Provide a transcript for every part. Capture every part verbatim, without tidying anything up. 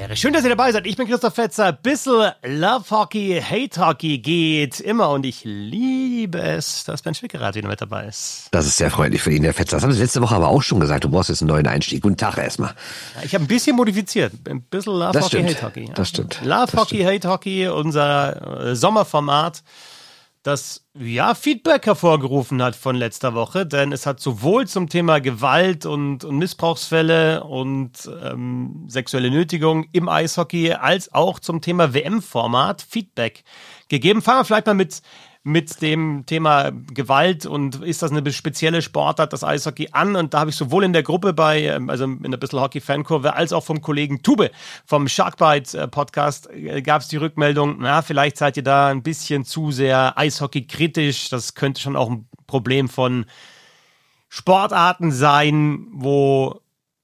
Premiere. Schön, dass ihr dabei seid. Ich bin Christoph Fetzer. Bissl Love Hockey, Hate Hockey geht immer und ich liebe es, dass Ben Schwickerath wieder mit dabei ist. Das ist sehr freundlich für ihn, Herr Fetzer. Das haben Sie letzte Woche aber auch schon gesagt. Du brauchst jetzt einen neuen Einstieg. Guten Tag erstmal. Ja, ich habe ein bisschen modifiziert. Ein bisschen Love das Hockey, stimmt. Hate Hockey. Ja. Das stimmt. Love das Hockey, stimmt. Hate Hockey, unser äh, Sommerformat, das ja Feedback hervorgerufen hat von letzter Woche, denn es hat sowohl zum Thema Gewalt und, und Missbrauchsfälle und ähm, sexuelle Nötigung im Eishockey als auch zum Thema W M-Format Feedback gegeben. Fangen wir vielleicht mal mit mit dem Thema Gewalt und ist das eine spezielle Sportart, das Eishockey, an. Und da habe ich sowohl in der Gruppe bei, also in der Bissl Hockey Fankurve, als auch vom Kollegen Tube vom Sharkbite Podcast gab es die Rückmeldung, na, vielleicht seid ihr da ein bisschen zu sehr Eishockey-kritisch. Das könnte schon auch ein Problem von Sportarten sein, wo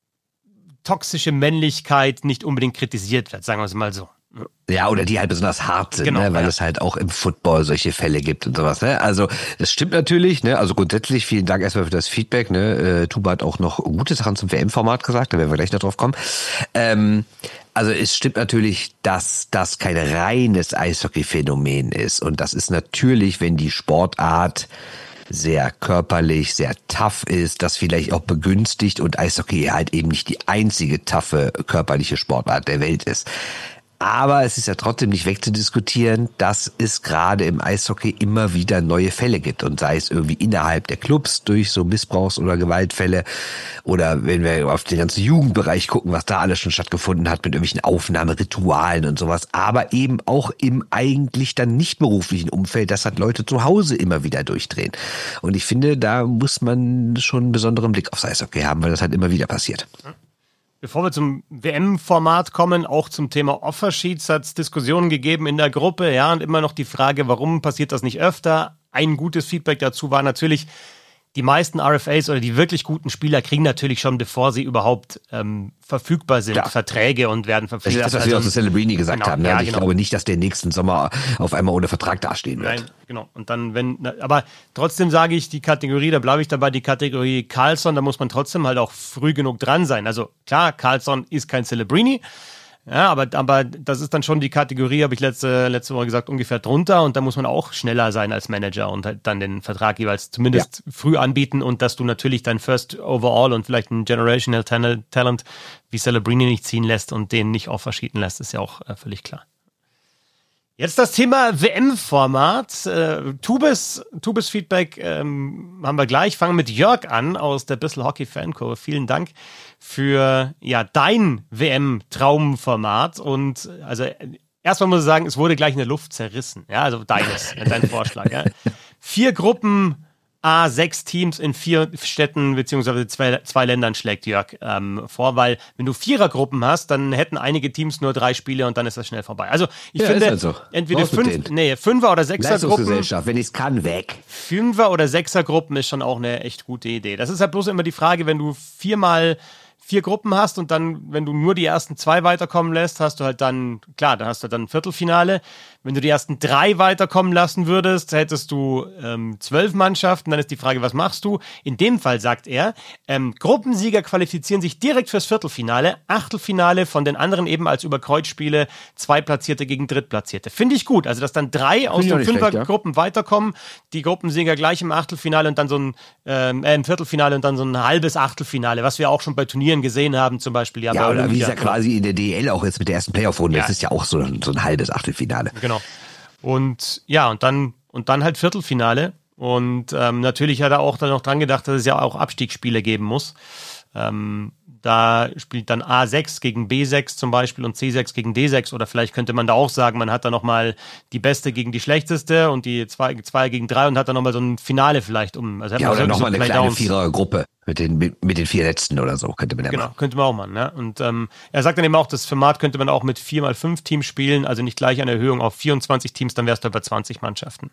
toxische Männlichkeit nicht unbedingt kritisiert wird, sagen wir es mal so. Ja, oder die halt besonders hart sind, genau, ne? Weil ja. es halt auch im Football solche Fälle gibt und sowas. Ne? Also das stimmt natürlich. Ne? Also grundsätzlich vielen Dank erstmal für das Feedback. Ne? Äh, Tuba hat auch noch gute Sachen zum W M-Format gesagt, da werden wir gleich noch drauf kommen. Ähm, also es stimmt natürlich, dass das kein reines Eishockey-Phänomen ist. Und das ist natürlich, wenn die Sportart sehr körperlich, sehr tough ist, das vielleicht auch begünstigt und Eishockey halt eben nicht die einzige toughe körperliche Sportart der Welt ist. Aber es ist ja trotzdem nicht wegzudiskutieren, dass es gerade im Eishockey immer wieder neue Fälle gibt. Und sei es irgendwie innerhalb der Clubs durch so Missbrauchs- oder Gewaltfälle oder wenn wir auf den ganzen Jugendbereich gucken, was da alles schon stattgefunden hat mit irgendwelchen Aufnahmeritualen und sowas. Aber eben auch im eigentlich dann nicht beruflichen Umfeld, dass halt Leute zu Hause immer wieder durchdrehen. Und ich finde, da muss man schon einen besonderen Blick aufs Eishockey haben, weil das halt immer wieder passiert. Bevor wir zum W M-Format kommen, auch zum Thema Offersheets hat es Diskussionen gegeben in der Gruppe, ja, und immer noch die Frage, warum passiert das nicht öfter? Ein gutes Feedback dazu war natürlich, die meisten R F As oder die wirklich guten Spieler kriegen natürlich schon, bevor sie überhaupt ähm, verfügbar sind, ja. Verträge und werden verpflichtet. Das ist das, was wir auch zu Celebrini gesagt genau, haben. Ne? ja, also ich genau. glaube nicht, dass der nächsten Sommer auf einmal ohne Vertrag dastehen wird. Nein, genau. Und dann, wenn, aber trotzdem sage ich, die Kategorie, da bleibe ich dabei, die Kategorie Karlsson, da muss man trotzdem halt auch früh genug dran sein. Also klar, Karlsson ist kein Celebrini, ja, aber, aber das ist dann schon die Kategorie, habe ich letzte, letzte Woche gesagt, ungefähr drunter und da muss man auch schneller sein als Manager und halt dann den Vertrag jeweils zumindest ja. früh anbieten und dass du natürlich dein First Overall und vielleicht ein Generational Talent wie Celebrini nicht ziehen lässt und den nicht offersheeten lässt, ist ja auch äh, völlig klar. Jetzt das Thema W M-Format. Äh, Tubes, Tubes Feedback ähm, haben wir gleich. Fangen mit Jörg an aus der Bissl Hockey Fankurve. Vielen Dank für ja dein W M-Traumformat. Und also erstmal muss ich sagen, es wurde gleich in der Luft zerrissen. Ja, also deines, dein Vorschlag. Ja. Vier Gruppen, A, sechs Teams in vier Städten beziehungsweise zwei, zwei Ländern schlägt Jörg ähm, vor, weil wenn du Vierergruppen hast, dann hätten einige Teams nur drei Spiele und dann ist das schnell vorbei. Also ich ja, finde, halt so. entweder fünf, nee, Fünfer- oder Sechsergruppen, Leistungsgesellschaft, wenn ich es kann, weg. Fünfer- oder Sechsergruppen ist schon auch eine echt gute Idee. Das ist halt bloß immer die Frage, wenn du viermal vier Gruppen hast und dann, wenn du nur die ersten zwei weiterkommen lässt, hast du halt dann, klar, dann hast du dann ein Viertelfinale. Wenn du die ersten drei weiterkommen lassen würdest, hättest du ähm, zwölf Mannschaften. Dann ist die Frage, was machst du? In dem Fall sagt er, ähm, Gruppensieger qualifizieren sich direkt fürs Viertelfinale, Achtelfinale von den anderen eben als Überkreuzspiele, Zweitplatzierte gegen Drittplatzierte. Finde ich gut. Also, dass dann drei aus den Fünfergruppen ja. weiterkommen, die Gruppensieger gleich im Achtelfinale und dann so ein ähm, äh, im Viertelfinale und dann so ein halbes Achtelfinale, was wir auch schon bei Turnieren gesehen haben, zum Beispiel. Ja, ja oder wie es ja quasi in der D L auch jetzt mit der ersten Playoff-Runde, ja. das ist ja auch so, so ein halbes Achtelfinale. Genau. Und ja, und dann und dann halt Viertelfinale. Und ähm, natürlich hat er auch dann noch dran gedacht, dass es ja auch Abstiegsspiele geben muss. Ähm, da spielt dann A sechs gegen B sechs zum Beispiel und C sechs gegen D sechs. Oder vielleicht könnte man da auch sagen, man hat da nochmal die Beste gegen die Schlechteste und die zwei, zwei gegen drei und hat dann nochmal so ein Finale vielleicht um. Also ja, oder nochmal so eine kleine Vierergruppe mit den, mit, mit den vier Letzten oder so, könnte man ja genau, machen. könnte man auch machen. Ne? Und ähm, er sagt dann eben auch, das Format könnte man auch mit vier mal fünf Teams spielen, also nicht gleich eine Erhöhung auf vierundzwanzig Teams, dann wärst du bei zwanzig Mannschaften.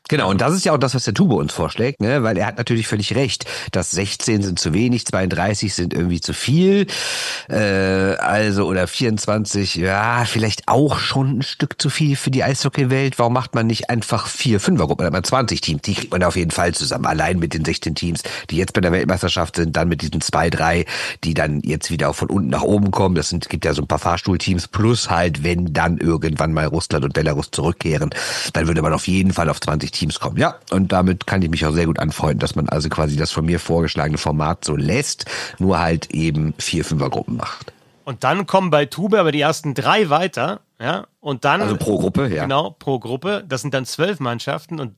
Genau, und das ist ja auch das, was der Tube uns vorschlägt, ne? Weil er hat natürlich völlig recht, dass sechzehn sind zu wenig, zweiunddreißig sind irgendwie zu viel, äh, also oder vierundzwanzig, ja, vielleicht auch schon ein Stück zu viel für die Eishockey-Welt. Warum macht man nicht einfach vier Fünfergruppen, dann hat man zwanzig Teams, die kriegt man auf jeden Fall zusammen, allein mit den sechzehn Teams, die jetzt bei der Weltmeisterschaft sind, dann mit diesen zwei, drei, die dann jetzt wieder auch von unten nach oben kommen. Das sind, gibt ja so ein paar Fahrstuhlteams, plus halt, wenn dann irgendwann mal Russland und Belarus zurückkehren, dann würde man auf jeden Fall auf zwanzig Teams kommen. Ja, und damit kann ich mich auch sehr gut anfreunden, dass man also quasi das von mir vorgeschlagene Format so lässt, nur halt eben vier Fünfergruppen macht. Und dann kommen bei Tube aber die ersten drei weiter, ja, und dann... Also pro Gruppe, ja. Genau, pro Gruppe. Das sind dann zwölf Mannschaften und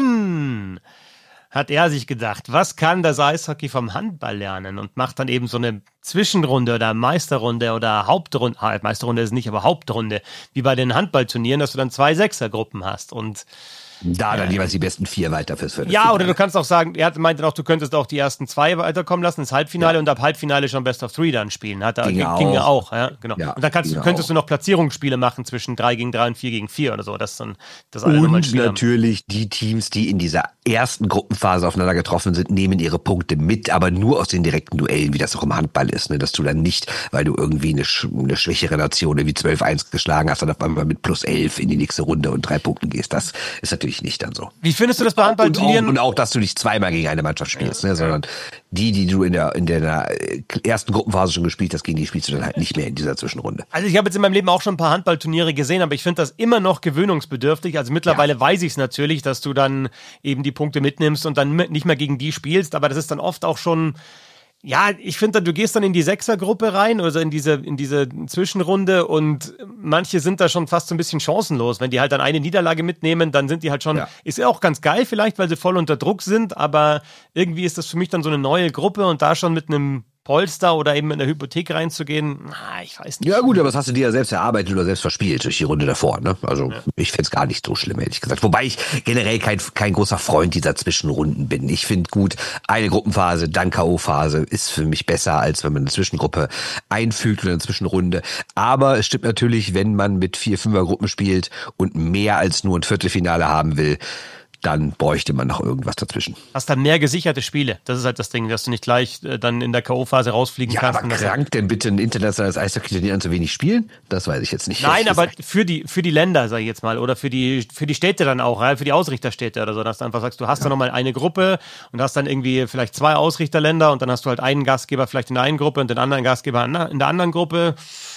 dann hat er sich gedacht, was kann das Eishockey vom Handball lernen und macht dann eben so eine Zwischenrunde oder Meisterrunde oder Hauptrunde, Meisterrunde ist nicht, aber Hauptrunde, wie bei den Handballturnieren, dass du dann zwei Sechsergruppen hast und Da dann jeweils die besten vier weiter fürs Viertelfinale. ja, oder du kannst auch sagen, er meinte auch, du könntest auch die ersten zwei weiterkommen lassen, ins Halbfinale ja. und ab Halbfinale schon Best of Three dann spielen. Hat er, ging, ging ja auch, ja, genau. Ja, und dann kannst, könntest auch. du noch Platzierungsspiele machen zwischen drei gegen drei und vier gegen vier oder so. Das ist dann das alle Und natürlich haben. Die Teams, die in dieser ersten Gruppenphase aufeinander getroffen sind, nehmen ihre Punkte mit, aber nur aus den direkten Duellen, wie das auch im Handball ist. Ne? Dass du dann nicht, weil du irgendwie eine, eine schwächere Nation wie zwölf eins geschlagen hast, dann auf einmal mit plus elf in die nächste Runde und drei Punkten gehst. Das ist natürlich nicht dann so. Wie findest du das bei Handballturnieren? Und, und auch, dass du nicht zweimal gegen eine Mannschaft spielst, ja. ne, sondern die, die du in der, in der ersten Gruppenphase schon gespielt hast, gegen die spielst du dann halt nicht mehr in dieser Zwischenrunde. Also ich habe jetzt in meinem Leben auch schon ein paar Handballturniere gesehen, aber ich finde das immer noch gewöhnungsbedürftig. Also mittlerweile ja. weiß ich es natürlich, dass du dann eben die Punkte mitnimmst und dann nicht mehr gegen die spielst, aber das ist dann oft auch schon... Ja, ich finde, du gehst dann in die Sechsergruppe rein, also in diese, in diese Zwischenrunde und manche sind da schon fast so ein bisschen chancenlos. Wenn die halt dann eine Niederlage mitnehmen, dann sind die halt schon, ja. ist ja auch ganz geil vielleicht, weil sie voll unter Druck sind, aber irgendwie ist das für mich dann so eine neue Gruppe und da schon mit einem Polster oder eben in der Hypothek reinzugehen, na, ich weiß nicht. Ja gut, aber das hast du dir ja selbst erarbeitet oder selbst verspielt durch die Runde davor, ne? Also ja. ich find's gar nicht so schlimm, ehrlich gesagt. Wobei ich generell kein, kein großer Freund dieser Zwischenrunden bin. Ich finde gut, eine Gruppenphase, dann K O-Phase ist für mich besser, als wenn man eine Zwischengruppe einfügt oder eine Zwischenrunde. Aber es stimmt natürlich, wenn man mit vier Fünfergruppen spielt und mehr als nur ein Viertelfinale haben will, dann bräuchte man noch irgendwas dazwischen. Hast dann mehr gesicherte Spiele. Das ist halt das Ding, dass du nicht gleich äh, dann in der K O-Phase rausfliegen ja, kannst. Aber krank denn bitte ein internationales Eishockey-Turnier an zu wenig spielen? Das weiß ich jetzt nicht. Nein, aber für die, für die Länder, sag ich jetzt mal, oder für die, für die Städte dann auch, ja, für die Ausrichterstädte oder so, dass du einfach sagst, du hast ja. dann nochmal eine Gruppe und hast dann irgendwie vielleicht zwei Ausrichterländer und dann hast du halt einen Gastgeber vielleicht in der einen Gruppe und den anderen Gastgeber in der anderen Gruppe.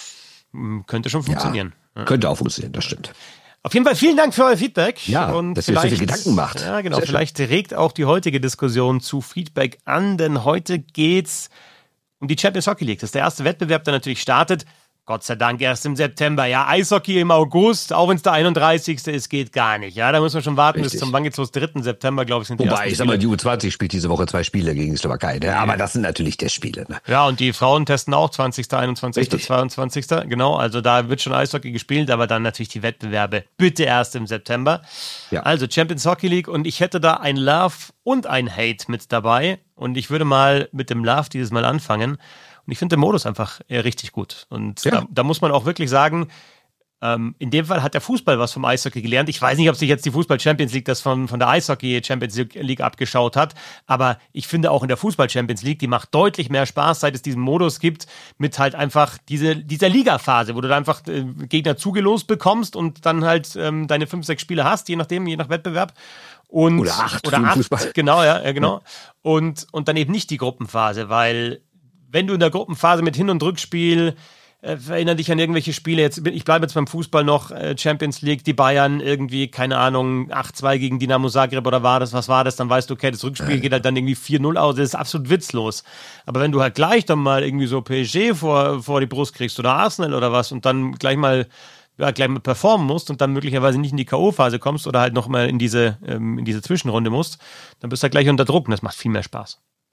Könnte schon funktionieren. Ja, ja. Könnte auch funktionieren, das stimmt. Auf jeden Fall vielen Dank für euer Feedback. Ja, und dass ihr euch so viel Gedanken macht. Ja, genau. Sehr vielleicht schön. Regt auch die heutige Diskussion zu Feedback an, denn heute geht's um die Champions Hockey League. Das ist der erste Wettbewerb, der natürlich startet. Gott sei Dank erst im September. Ja, Eishockey im August, auch wenn es der einunddreißigste ist, geht gar nicht. Ja, da muss man schon warten Richtig. bis zum, wann geht's los? dritten September, glaube ich, sind die Wobei, ich sag mal, die U zwanzig spielt diese Woche zwei Spiele gegen die Slowakei. Ne? Aber das sind natürlich Testspiele. Ne? Ja, und die Frauen testen auch zwanzigsten, einundzwanzigsten, zweiundzwanzigsten Genau, also da wird schon Eishockey gespielt, aber dann natürlich die Wettbewerbe bitte erst im September. Ja. Also Champions Hockey League und ich hätte da ein Love und ein Hate mit dabei. Und ich würde mal mit dem Love dieses Mal anfangen. Und ich finde den Modus einfach richtig gut. Und ja. da, da muss man auch wirklich sagen, ähm, in dem Fall hat der Fußball was vom Eishockey gelernt. Ich weiß nicht, ob sich jetzt die Fußball-Champions League das von, von der Eishockey-Champions League abgeschaut hat, aber ich finde auch in der Fußball-Champions League, die macht deutlich mehr Spaß, seit es diesen Modus gibt, mit halt einfach diese, dieser Liga-Phase, wo du da einfach äh, Gegner zugelost bekommst und dann halt ähm, deine fünf, sechs Spiele hast, je nachdem, je nach Wettbewerb. Und, oder acht. Oder acht, Fußball. Genau, ja, ja genau. Ja. Und, und dann eben nicht die Gruppenphase, weil wenn du in der Gruppenphase mit Hin- und Rückspiel, äh, erinnere dich an irgendwelche Spiele, jetzt ich bleibe jetzt beim Fußball noch, äh, Champions League, die Bayern irgendwie, keine Ahnung, acht zwei gegen Dynamo Zagreb oder war das, was war das, dann weißt du, okay, das Rückspiel geht halt dann irgendwie vier null aus, das ist absolut witzlos. Aber wenn du halt gleich dann mal irgendwie so P S G vor, vor die Brust kriegst oder Arsenal oder was und dann gleich mal ja, gleich mal performen musst und dann möglicherweise nicht in die K O-Phase kommst oder halt nochmal in diese, ähm, in diese Zwischenrunde musst, dann bist du halt gleich unter Druck und das macht viel mehr Spaß.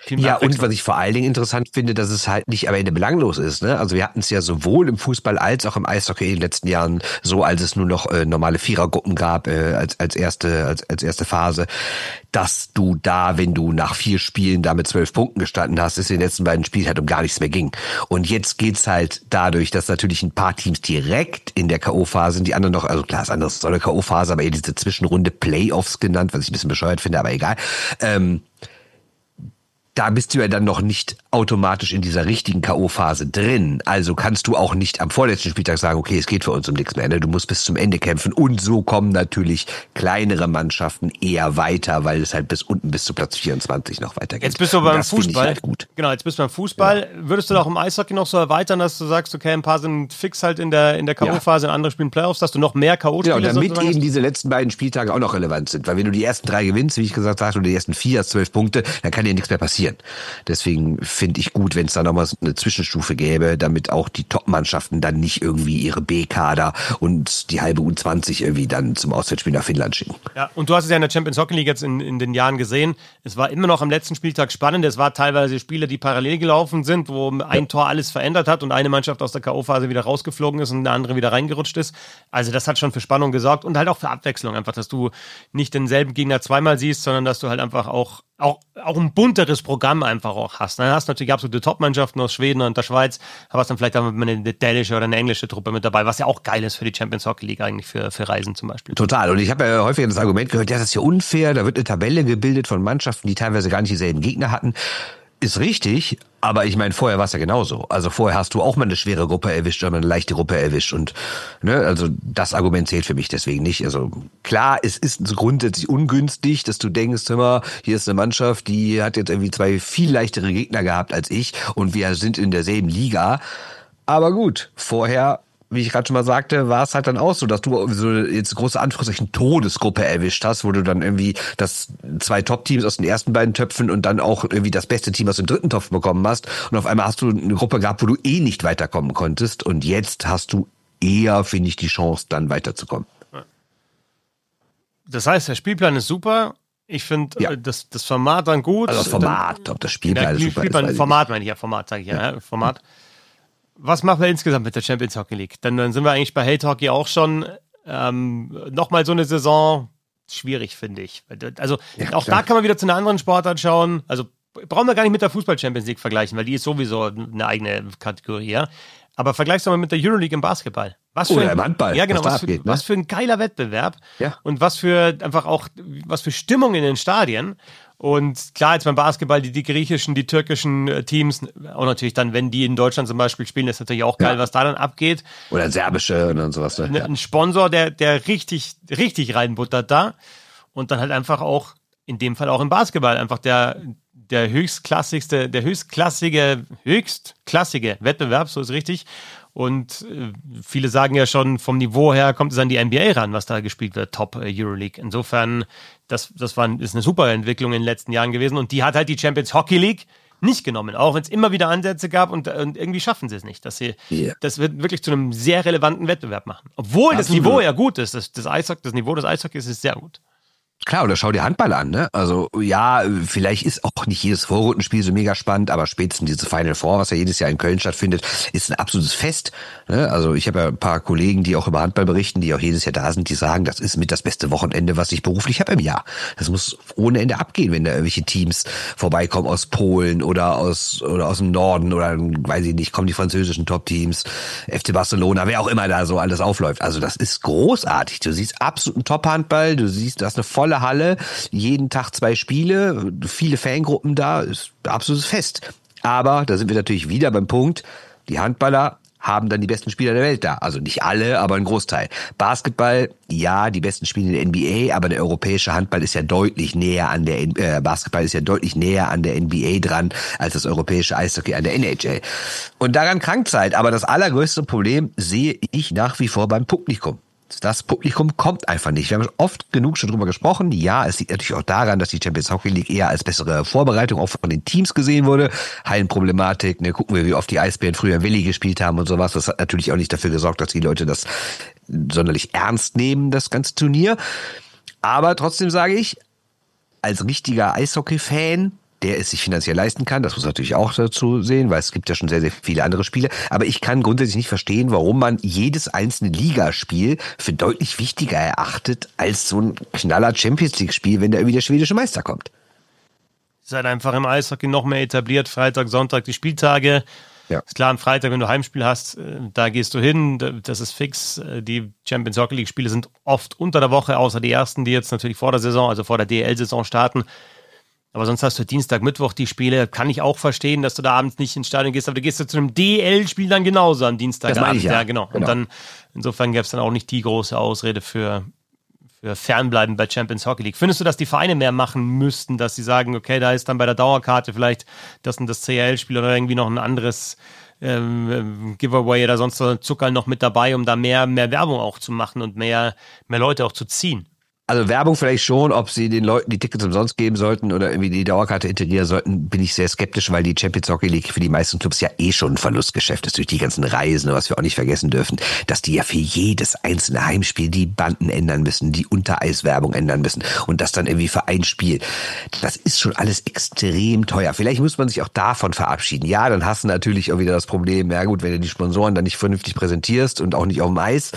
Viel mehr Ja, und Abwechslung. was ich vor allen Dingen interessant finde, dass es halt nicht am Ende belanglos ist. Ne? Also wir hatten es ja sowohl im Fußball als auch im Eishockey in den letzten Jahren so, als es nur noch äh, normale Vierergruppen gab äh, als als erste als als erste Phase, dass du da, wenn du nach vier Spielen da mit zwölf Punkten gestanden hast, es in den letzten beiden Spielen halt um gar nichts mehr ging. Und jetzt geht's halt dadurch, dass natürlich ein paar Teams direkt in der K O-Phase sind, die anderen noch, also klar, das andere ist so eine K O-Phase, aber eher diese Zwischenrunde Playoffs genannt, was ich ein bisschen bescheuert finde, aber egal. Ähm, Da bist du ja dann noch nicht automatisch in dieser richtigen K O-Phase drin. Also kannst du auch nicht am vorletzten Spieltag sagen, okay, es geht für uns um nichts mehr. Du musst bis zum Ende kämpfen. Und so kommen natürlich kleinere Mannschaften eher weiter, weil es halt bis unten bis zu Platz vierundzwanzig noch weitergeht. Jetzt bist du beim das finde ich Fußball. halt gut. Genau, jetzt bist du beim Fußball. Ja. Würdest du doch im Eishockey noch so erweitern, dass du sagst, okay, ein paar sind fix halt in der, in der K O-Phase, ja. andere spielen Playoffs, dass du noch mehr K O-Spiele Genau, damit sozusagen eben hast? diese letzten beiden Spieltage auch noch relevant sind. Weil wenn du die ersten drei gewinnst, wie ich gesagt habe, oder die ersten vier, hast zwölf Punkte, dann kann dir nichts mehr passieren. Deswegen finde ich gut, wenn es da nochmal so eine Zwischenstufe gäbe, damit auch die Top-Mannschaften dann nicht irgendwie ihre B-Kader und die halbe U zwanzig irgendwie dann zum Auswärtsspiel nach Finnland schicken. Ja, und du hast es ja in der Champions Hockey League jetzt in, in den Jahren gesehen. Es war immer noch am letzten Spieltag spannend. Es war teilweise Spiele, die parallel gelaufen sind, wo ein ja. Tor alles verändert hat und eine Mannschaft aus der K O-Phase wieder rausgeflogen ist und eine andere wieder reingerutscht ist. Also das hat schon für Spannung gesorgt und halt auch für Abwechslung. Einfach, dass du nicht denselben Gegner zweimal siehst, sondern dass du halt einfach auch Auch, auch ein bunteres Programm einfach auch hast. Dann hast du natürlich absolute Top-Mannschaften aus Schweden und der Schweiz, aber hast dann vielleicht auch eine dänische oder eine englische Truppe mit dabei, was ja auch geil ist für die Champions Hockey League eigentlich, für, für Reisen zum Beispiel. Total. Und ich habe ja häufig das Argument gehört, ja, das ist ja unfair, da wird eine Tabelle gebildet von Mannschaften, die teilweise gar nicht dieselben Gegner hatten. Ist richtig, aber ich meine, vorher war es ja genauso. Also vorher hast du auch mal eine schwere Gruppe erwischt oder mal eine leichte Gruppe erwischt und ne, also das Argument zählt für mich deswegen nicht. Also klar, es ist grundsätzlich ungünstig, dass du denkst, immer, hier ist eine Mannschaft, die hat jetzt irgendwie zwei viel leichtere Gegner gehabt als ich und wir sind in derselben Liga. Aber gut, vorher, wie ich gerade schon mal sagte, war es halt dann auch so, dass du so jetzt große Anführungszeichen Todesgruppe erwischt hast, wo du dann irgendwie das zwei Top-Teams aus den ersten beiden Töpfen und dann auch irgendwie das beste Team aus dem dritten Topf bekommen hast. Und auf einmal hast du eine Gruppe gehabt, wo du eh nicht weiterkommen konntest. Und jetzt hast du eher, finde ich, die Chance, dann weiterzukommen. Das heißt, der Spielplan ist super. Ich finde ja. das, das Format dann gut. Also das Format, ob das Spielplan ist super Spielplan, ist. Format meine ich ja, Format sage ich ja, ja. Format. Was machen wir insgesamt mit der Champions Hockey League? Denn dann sind wir eigentlich bei Hate Hockey auch schon ähm, nochmal so eine Saison schwierig, finde ich. Also ja, auch klar. Da kann man wieder zu einer anderen Sportart schauen. Also brauchen wir gar nicht mit der Fußball-Champions League vergleichen, weil die ist sowieso eine eigene Kategorie. Ja? Aber vergleichst du mal mit der Euroleague im Basketball. Was für Oder ein, im Handball. Ja, genau. Was, was, für, abgeht, ne? was für ein geiler Wettbewerb. Ja. Und was für einfach auch, was für Stimmung in den Stadien. Und klar, jetzt beim Basketball, die, die griechischen, die türkischen äh, Teams, auch natürlich dann, wenn die in Deutschland zum Beispiel spielen, ist natürlich auch geil, ja. was da dann abgeht. Oder serbische und sowas. Ne, ja. Ein Sponsor, der, der richtig, richtig reinbuttert da. Und dann halt einfach auch, in dem Fall auch im Basketball, einfach der, der höchstklassigste, der höchstklassige, höchstklassige Wettbewerb, so ist richtig. Und äh, viele sagen ja schon, vom Niveau her kommt es an die N B A ran, was da gespielt wird, Top äh, Euroleague. Insofern, das, das war, ist eine super Entwicklung in den letzten Jahren gewesen. Und die hat halt die Champions Hockey League nicht genommen, auch wenn es immer wieder Ansätze gab und, und irgendwie schaffen sie es nicht, dass sie yeah. das wird wirklich zu einem sehr relevanten Wettbewerb machen. Obwohl Absolut. Das Niveau ja gut ist, das, das, Eishockey, das Niveau des Eishockeys ist sehr gut. Klar, oder schau dir Handball an, ne? Also ja, vielleicht ist auch nicht jedes Vorrundenspiel so mega spannend, aber spätestens diese Final Four, was ja jedes Jahr in Köln stattfindet, ist ein absolutes Fest. Ne? Also ich habe ja ein paar Kollegen, die auch über Handball berichten, die auch jedes Jahr da sind, die sagen, das ist mit das beste Wochenende, was ich beruflich habe im Jahr. Das muss ohne Ende abgehen, wenn da irgendwelche Teams vorbeikommen aus Polen oder aus oder aus dem Norden oder weiß ich nicht, kommen die französischen Top-Teams, F C Barcelona, wer auch immer da so alles aufläuft. Also das ist großartig. Du siehst absoluten Top-Handball, du siehst, das ist eine volle Halle, jeden Tag zwei Spiele, viele Fangruppen da, ist absolutes Fest. Aber da sind wir natürlich wieder beim Punkt, die Handballer haben dann die besten Spieler der Welt da. Also nicht alle, aber ein Großteil. Basketball, ja, die besten Spiele in der N B A, aber der europäische Handball ist ja deutlich näher an der, äh, Basketball ist ja deutlich näher an der N B A dran, als das europäische Eishockey an der N H L. Und daran krankt's halt. Aber das allergrößte Problem sehe ich nach wie vor beim Publikum. Das Publikum kommt einfach nicht. Wir haben oft genug schon drüber gesprochen. Ja, es liegt natürlich auch daran, dass die Champions Hockey League eher als bessere Vorbereitung auch von den Teams gesehen wurde. Hallenproblematik, ne, gucken wir, wie oft die Eisbären früher Willi gespielt haben und sowas. Das hat natürlich auch nicht dafür gesorgt, dass die Leute das sonderlich ernst nehmen, das ganze Turnier. Aber trotzdem sage ich, als richtiger Eishockey-Fan der es sich finanziell leisten kann. Das muss natürlich auch dazu sehen, weil es gibt ja schon sehr, sehr viele andere Spiele. Aber ich kann grundsätzlich nicht verstehen, warum man jedes einzelne Ligaspiel für deutlich wichtiger erachtet als so ein knaller Champions-League-Spiel, wenn da irgendwie der schwedische Meister kommt. Ist halt einfach im Eishockey noch mehr etabliert. Freitag, Sonntag die Spieltage. Ja. Ist klar, am Freitag, wenn du Heimspiel hast, da gehst du hin, das ist fix. Die Champions Hockey League Spiele sind oft unter der Woche, außer die ersten, die jetzt natürlich vor der Saison, also vor der D E L-Saison starten. Aber sonst hast du Dienstag, Mittwoch die Spiele. Kann ich auch verstehen, dass du da abends nicht ins Stadion gehst, aber du gehst ja zu einem D E L-Spiel dann genauso am Dienstag. Das meine ich, ja. ja, genau. genau. Und dann, insofern gäbe es dann auch nicht die große Ausrede für, für Fernbleiben bei Champions Hockey League. Findest du, dass die Vereine mehr machen müssten, dass sie sagen, okay, da ist dann bei der Dauerkarte vielleicht das und das C H L-Spiel oder irgendwie noch ein anderes ähm, Giveaway oder sonst so Zucker noch mit dabei, um da mehr, mehr Werbung auch zu machen und mehr, mehr Leute auch zu ziehen? Also Werbung vielleicht schon, ob sie den Leuten die Tickets umsonst geben sollten oder irgendwie die Dauerkarte integrieren sollten, bin ich sehr skeptisch, weil die Champions Hockey League für die meisten Clubs ja eh schon ein Verlustgeschäft ist durch die ganzen Reisen, was wir auch nicht vergessen dürfen, dass die ja für jedes einzelne Heimspiel die Banden ändern müssen, die Untereiswerbung ändern müssen und das dann irgendwie für ein Spiel. Das ist schon alles extrem teuer. Vielleicht muss man sich auch davon verabschieden. Ja, dann hast du natürlich auch wieder das Problem, ja gut, wenn du die Sponsoren dann nicht vernünftig präsentierst und auch nicht auf dem Eis,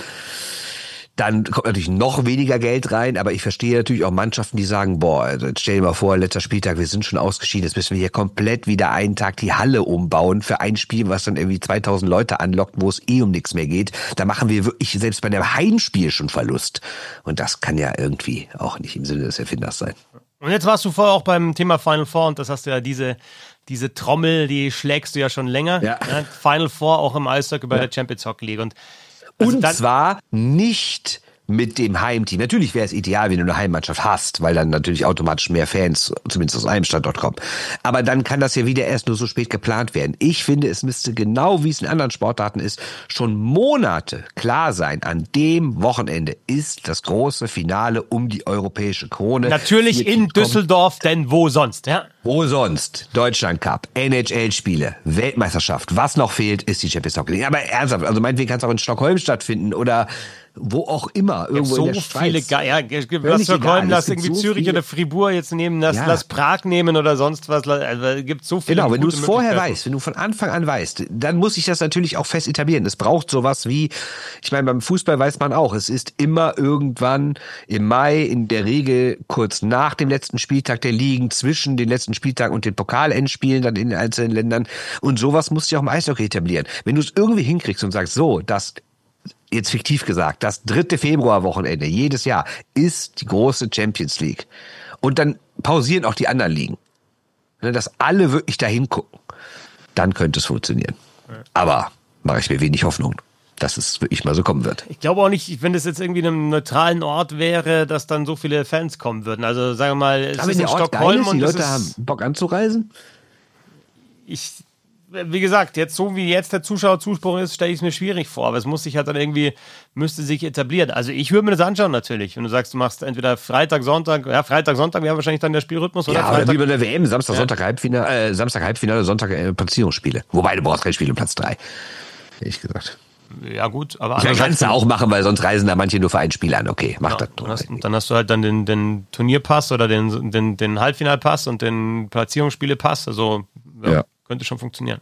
dann kommt natürlich noch weniger Geld rein, aber ich verstehe natürlich auch Mannschaften, die sagen, boah, also jetzt stell dir mal vor, letzter Spieltag, wir sind schon ausgeschieden, jetzt müssen wir hier komplett wieder einen Tag die Halle umbauen für ein Spiel, was dann irgendwie zweitausend Leute anlockt, wo es eh um nichts mehr geht. Da machen wir wirklich selbst bei dem Heimspiel schon Verlust. Und das kann ja irgendwie auch nicht im Sinne des Erfinders sein. Und jetzt warst du vorher auch beim Thema Final Four und das hast du ja diese, diese Trommel, die schlägst du ja schon länger. Ja. Ja, Final Four auch im Eishockey bei ja. der Champions Hockey League. Und Also und zwar nicht mit dem Heimteam. Natürlich wäre es ideal, wenn du eine Heimmannschaft hast, weil dann natürlich automatisch mehr Fans, zumindest aus einem Standort, kommen. Aber dann kann das ja wieder erst nur so spät geplant werden. Ich finde, es müsste genau, wie es in anderen Sportarten ist, schon Monate klar sein. An dem Wochenende ist das große Finale um die europäische Krone. Natürlich Hier in Düsseldorf, denn wo sonst, ja? Wo sonst? Deutschland Cup, N H L-Spiele, Weltmeisterschaft. Was noch fehlt, ist die Champions Hockey League. Aber ernsthaft, also meinetwegen kann es auch in Stockholm stattfinden oder wo auch immer, irgendwo so in der viele Schweiz. Ge- ja, lass Stockholm, lass irgendwie so Zürich viele. Oder Fribourg jetzt nehmen, lass, ja. lass Prag nehmen oder sonst was. Also, gibt so viele. Genau, wenn du es vorher weißt, wenn du von Anfang an weißt, dann muss ich das natürlich auch fest etablieren. Es braucht sowas wie, ich meine, beim Fußball weiß man auch, es ist immer irgendwann im Mai, in der Regel kurz nach dem letzten Spieltag der Ligen, zwischen den letzten Spieltag und den Pokalendspielen dann in den einzelnen Ländern. Und sowas musst du ja auch im Eishockey etablieren. Wenn du es irgendwie hinkriegst und sagst, so, das jetzt fiktiv gesagt, das dritte Februarwochenende jedes Jahr ist die große Champions League. Und dann pausieren auch die anderen Ligen. Dass alle wirklich dahin gucken. Dann könnte es funktionieren. Aber mache ich mir wenig Hoffnung, dass es wirklich mal so kommen wird. Ich glaube auch nicht, wenn das jetzt irgendwie in einem neutralen Ort wäre, dass dann so viele Fans kommen würden. Also sagen wir mal, es Aber ist in in Stockholm ist, und die Leute ist, haben Bock anzureisen. Ich Wie gesagt, jetzt so wie jetzt der Zuschauerzuspruch ist, stelle ich es mir schwierig vor, aber es muss sich halt dann irgendwie, müsste sich etablieren. Also ich würde mir das anschauen natürlich, wenn du sagst, du machst entweder Freitag, Sonntag, ja Freitag, Sonntag wäre wahrscheinlich dann der Spielrhythmus, oder? Ja, Freitag. oder wie bei der W M, Samstag, ja. Sonntag, Halbfinale, äh, Samstag, Halbfinale, Sonntag, äh, Platzierungsspiele. Wobei, du brauchst kein Spiel um Platz drei, ehrlich gesagt. Ja gut, aber ich kannst du auch machen, weil sonst reisen da manche nur für ein Spiel an. Okay, mach ja, das. Dann hast, dann hast du halt dann den, den Turnierpass oder den, den, den Halbfinalpass und den Platzierungsspielepass, also ja, ja. könnte schon funktionieren.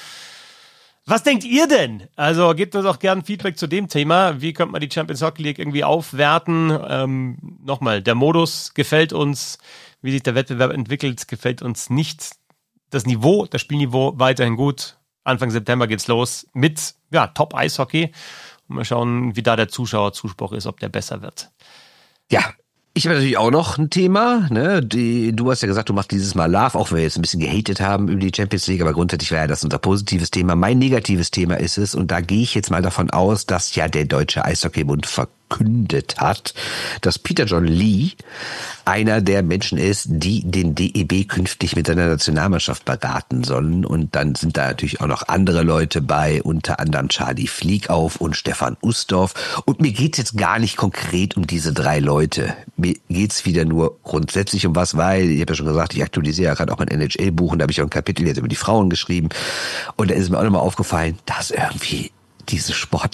Was denkt ihr denn? Also gebt uns auch gerne Feedback zu dem Thema. Wie könnte man die Champions Hockey League irgendwie aufwerten? Ähm, nochmal, der Modus gefällt uns. Wie sich der Wettbewerb entwickelt, gefällt uns nicht. Das Niveau, das Spielniveau weiterhin gut. Anfang September geht's los mit ja, Top-Eishockey. Und mal schauen, wie da der Zuschauerzuspruch ist, ob der besser wird. Ja. Ich habe natürlich auch noch ein Thema, ne? Die, du hast ja gesagt, du machst dieses Mal Love, auch wenn wir jetzt ein bisschen gehatet haben über die Champions League, aber grundsätzlich war ja das unser positives Thema. Mein negatives Thema ist es, und da gehe ich jetzt mal davon aus, dass ja der Deutsche Eishockeybund verkündet hat, dass Peter John Lee einer der Menschen ist, die den D E B künftig mit seiner Nationalmannschaft beraten sollen. Und dann sind da natürlich auch noch andere Leute bei, unter anderem Charlie Fliegauf und Stefan Ustorf. Und mir geht es jetzt gar nicht konkret um diese drei Leute. Mir geht's wieder nur grundsätzlich um was, weil, ich habe ja schon gesagt, ich aktualisiere ja gerade auch mein N H L-Buch und da habe ich auch ein Kapitel jetzt über die Frauen geschrieben. Und da ist mir auch nochmal aufgefallen, dass irgendwie diese Sportart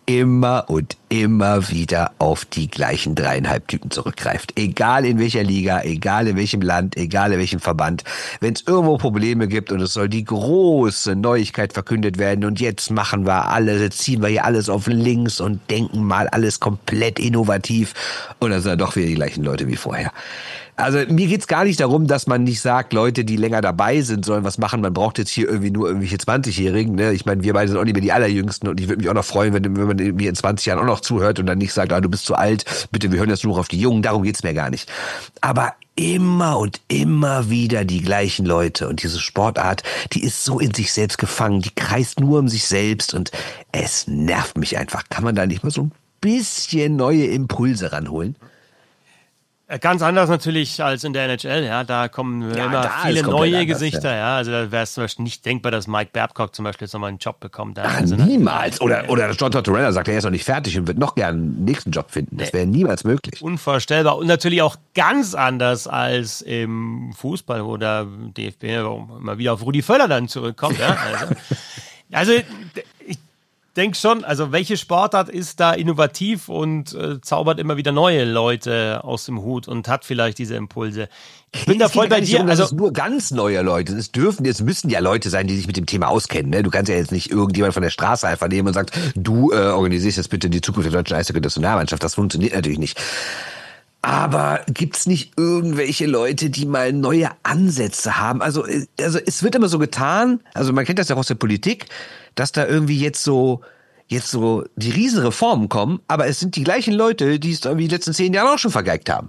immer und immer wieder auf die gleichen dreieinhalb Typen zurückgreift. Egal in welcher Liga, egal in welchem Land, egal in welchem Verband. Wenn es irgendwo Probleme gibt und es soll die große Neuigkeit verkündet werden und jetzt machen wir alles, jetzt ziehen wir hier alles auf links und denken mal alles komplett innovativ und dann sind dann doch wieder die gleichen Leute wie vorher. Also mir geht's gar nicht darum, dass man nicht sagt, Leute, die länger dabei sind, sollen was machen. Man braucht jetzt hier irgendwie nur irgendwelche zwanzigjährigen. Ne? Ich meine, wir beide sind auch nicht mehr die Allerjüngsten und ich würde mich auch noch freuen, wenn, wenn man mir in zwanzig Jahren auch noch zuhört und dann nicht sagt, ah, du bist zu alt, bitte, wir hören jetzt nur auf die Jungen. Darum geht's mir gar nicht. Aber immer und immer wieder die gleichen Leute und diese Sportart, die ist so in sich selbst gefangen, die kreist nur um sich selbst und es nervt mich einfach. Kann man da nicht mal so ein bisschen neue Impulse ranholen? Ganz anders natürlich als in der N H L, ja, da kommen ja, immer viele neue anders, Gesichter, ja. ja, also da wäre es zum Beispiel nicht denkbar, dass Mike Babcock zum Beispiel jetzt nochmal einen Job bekommt. Ja. Ach, also niemals, oder, oder John Tortorella sagt, er ist noch nicht fertig und wird noch gerne einen nächsten Job finden, das wäre niemals möglich. Unvorstellbar und natürlich auch ganz anders als im Fußball, wo der D F B immer wieder auf Rudi Völler dann zurückkommt, ja, also, also ich denke schon, also welche Sportart ist da innovativ und äh, zaubert immer wieder neue Leute aus dem Hut und hat vielleicht diese Impulse. Ich bin da voll bei dir. Um, also nur ganz neue Leute. Es dürfen, es müssen ja Leute sein, die sich mit dem Thema auskennen. Ne? Du kannst ja jetzt nicht irgendjemand von der Straße einfach nehmen und sagst, du äh, organisierst jetzt bitte die Zukunft der deutschen Eishockey-Nationalmannschaft. Das funktioniert natürlich nicht. Aber gibt's nicht irgendwelche Leute, die mal neue Ansätze haben? Also, also es wird immer so getan, also man kennt das ja auch aus der Politik, dass da irgendwie jetzt so jetzt so die Riesenreformen kommen, aber es sind die gleichen Leute, die es irgendwie die letzten zehn Jahre auch schon vergeigt haben.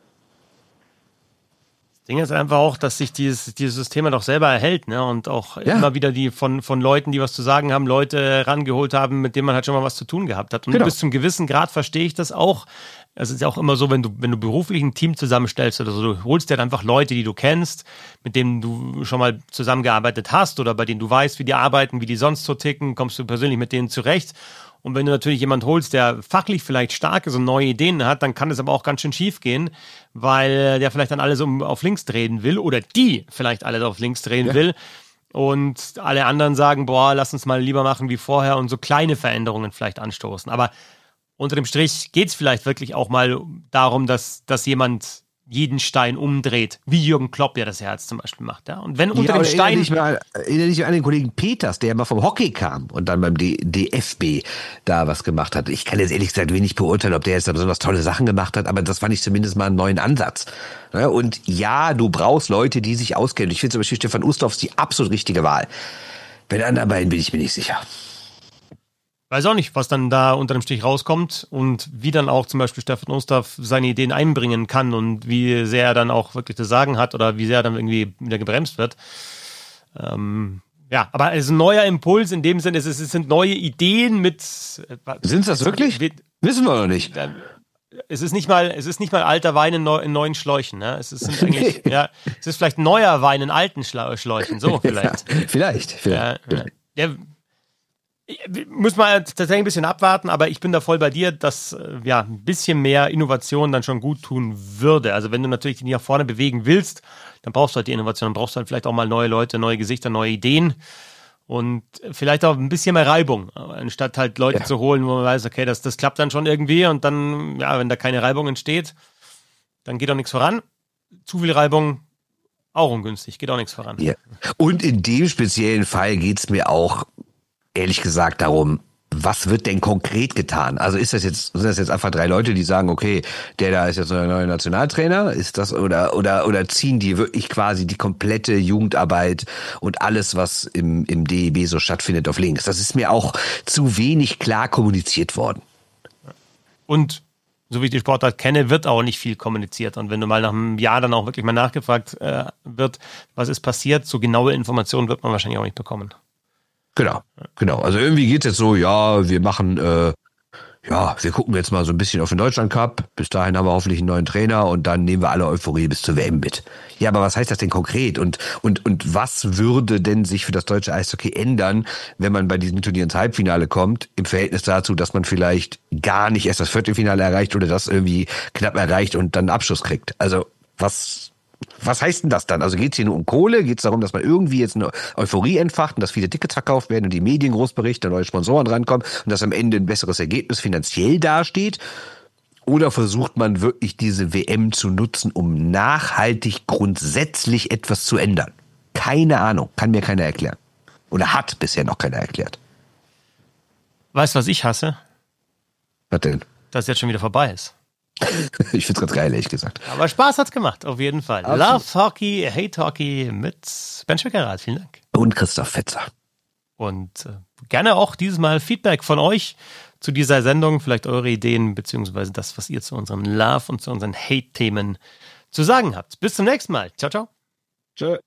Das Ding ist einfach auch, dass sich dieses, dieses System doch selber erhält, ne? Und auch ja. immer wieder die von, von Leuten, die was zu sagen haben, Leute rangeholt haben, mit denen man halt schon mal was zu tun gehabt hat. Und genau. bis zum gewissen Grad verstehe ich das auch. Es ist ja auch immer so, wenn du, wenn du beruflich ein Team zusammenstellst oder so, du holst dir einfach Leute, die du kennst, mit denen du schon mal zusammengearbeitet hast oder bei denen du weißt, wie die arbeiten, wie die sonst so ticken, kommst du persönlich mit denen zurecht. Und wenn du natürlich jemand holst, der fachlich vielleicht stark ist und neue Ideen hat, dann kann es aber auch ganz schön schief gehen, weil der vielleicht dann alles um, auf links drehen will oder die vielleicht alles auf links drehen ja. will. Und alle anderen sagen, boah, lass uns mal lieber machen wie vorher und so kleine Veränderungen vielleicht anstoßen. Aber unter dem Strich geht es vielleicht wirklich auch mal darum, dass, dass jemand jeden Stein umdreht, wie Jürgen Klopp ja das Herz zum Beispiel macht. Ja? Und wenn unter ja, dem Stein... Erinnere dich, mal, erinnere dich an den Kollegen Peters, der mal vom Hockey kam und dann beim D- DFB da was gemacht hat. Ich kann jetzt ehrlich gesagt wenig beurteilen, ob der jetzt da besonders tolle Sachen gemacht hat, aber das fand ich zumindest mal einen neuen Ansatz. Ja, und ja, du brauchst Leute, die sich auskennen. Ich finde zum Beispiel Stefan Ustorf die absolut richtige Wahl. Bei den anderen beiden bin ich mir nicht sicher. Weiß auch nicht, was dann da unter dem Strich rauskommt und wie dann auch zum Beispiel Stefan Ustorf seine Ideen einbringen kann und wie sehr er dann auch wirklich das Sagen hat oder wie sehr er dann irgendwie wieder gebremst wird. Ähm, ja, aber es ist ein neuer Impuls in dem Sinne, es, ist, es sind neue Ideen mit... Sind es das wirklich? Mit, Wissen wir noch nicht. Äh, es ist nicht mal, es ist nicht mal alter Wein in, neu, in neuen Schläuchen. Ne? Es ist eigentlich, ja, es ist vielleicht neuer Wein in alten Schla- Schläuchen, so vielleicht. Ja, vielleicht, vielleicht. Ja, ja. Der, muss man tatsächlich ein bisschen abwarten, aber ich bin da voll bei dir, dass ja ein bisschen mehr Innovation dann schon gut tun würde. Also wenn du natürlich dich nach vorne bewegen willst, dann brauchst du halt die Innovation, dann brauchst du halt vielleicht auch mal neue Leute, neue Gesichter, neue Ideen und vielleicht auch ein bisschen mehr Reibung, anstatt halt Leute ja. zu holen, wo man weiß, okay, das, das klappt dann schon irgendwie und dann, ja, wenn da keine Reibung entsteht, dann geht auch nichts voran. Zu viel Reibung, auch ungünstig, geht auch nichts voran. Ja. Und in dem speziellen Fall geht's mir auch ehrlich gesagt darum, was wird denn konkret getan? Also ist das jetzt, sind das jetzt einfach drei Leute, die sagen, okay, der da ist jetzt ein neuer Nationaltrainer, ist das, oder, oder, oder ziehen die wirklich quasi die komplette Jugendarbeit und alles, was im, im D E B so stattfindet, auf links? Das ist mir auch zu wenig klar kommuniziert worden. Und so wie ich die Sportart kenne, wird auch nicht viel kommuniziert. Und wenn du mal nach einem Jahr dann auch wirklich mal nachgefragt äh, wird, was ist passiert, so genaue Informationen wird man wahrscheinlich auch nicht bekommen. Genau, genau. Also irgendwie geht's jetzt so, ja, wir machen, äh, ja, wir gucken jetzt mal so ein bisschen auf den Deutschland Cup. Bis dahin haben wir hoffentlich einen neuen Trainer und dann nehmen wir alle Euphorie bis zur W M mit. Ja, aber was heißt das denn konkret? Und und und was würde denn sich für das deutsche Eishockey ändern, wenn man bei diesem Turnier ins Halbfinale kommt, im Verhältnis dazu, dass man vielleicht gar nicht erst das Viertelfinale erreicht oder das irgendwie knapp erreicht und dann einen Abschluss kriegt? Also was Was heißt denn das dann? Also geht es hier nur um Kohle? Geht es darum, dass man irgendwie jetzt eine Euphorie entfacht und dass viele Tickets verkauft werden und die Medien groß berichten, neue Sponsoren rankommen und dass am Ende ein besseres Ergebnis finanziell dasteht? Oder versucht man wirklich diese W M zu nutzen, um nachhaltig grundsätzlich etwas zu ändern? Keine Ahnung, kann mir keiner erklären. Oder hat bisher noch keiner erklärt. Weißt du, was ich hasse? Was denn? Dass es jetzt schon wieder vorbei ist. Ich find's ganz geil, ehrlich gesagt. Aber Spaß hat's gemacht, auf jeden Fall. Absolut. Love Hockey, Hate Hockey mit Ben Schwickerath. Vielen Dank. Und Christoph Fetzer. Und äh, gerne auch dieses Mal Feedback von euch zu dieser Sendung. Vielleicht eure Ideen, beziehungsweise das, was ihr zu unseren Love- und zu unseren Hate-Themen zu sagen habt. Bis zum nächsten Mal. Ciao, ciao. Tschö.